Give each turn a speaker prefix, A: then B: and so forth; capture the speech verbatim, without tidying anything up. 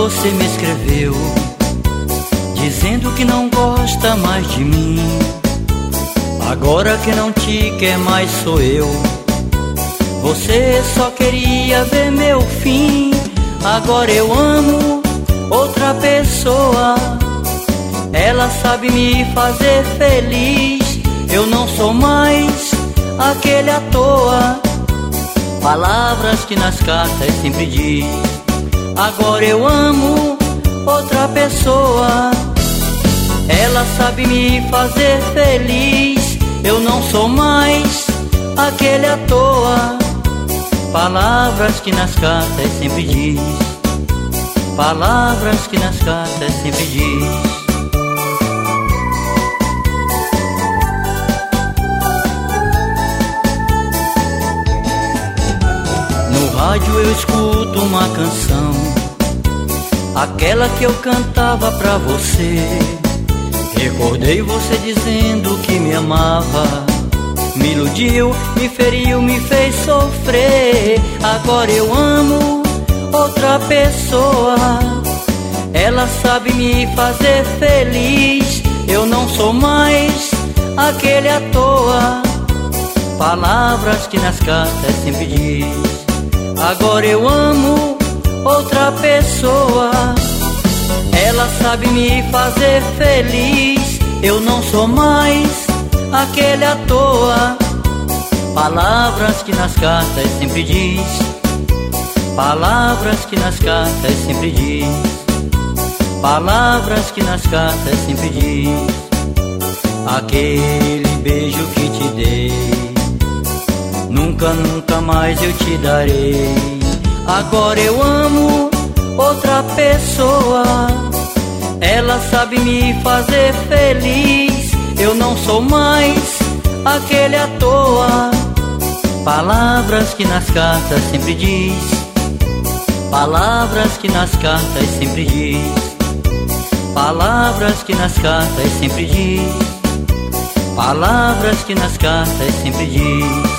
A: você me escreveu, dizendo que não gosta mais de mim. Agora que não te quer mais sou eu. Você só queria ver meu fim. Agora eu amo outra pessoa. Ela sabe me fazer feliz. Eu não sou mais aquele à toa. Palavras que nas cartas sempre diz. Agora eu amo outra pessoa. Ela sabe me fazer feliz. Eu não sou mais aquele à toa. Palavras que nas cartas sempre diz. Palavras que nas cartas sempre diz. No rádio eu escuto uma canção, aquela que eu cantava pra você. Recordei você dizendo que me amava. Me iludiu, me feriu, me fez sofrer. Agora eu amo outra pessoa. Ela sabe me fazer feliz. Eu não sou mais aquele à toa. Palavras que nas cartas sempre diz. Agora eu amo outra pessoa. Ela sabe me fazer feliz. Eu não sou mais aquele à toa. Palavras que nas cartas sempre diz. Palavras que nas cartas sempre diz. Palavras que nas cartas sempre diz. Aquele beijo que te dei, nunca, nunca mais eu te darei. Agora eu amo outra pessoa. Ela sabe me fazer feliz. Eu não sou mais aquele à toa. Palavras que nas cartas sempre diz. Palavras que nas cartas sempre diz. Palavras que nas cartas sempre diz. Palavras que nas cartas sempre diz.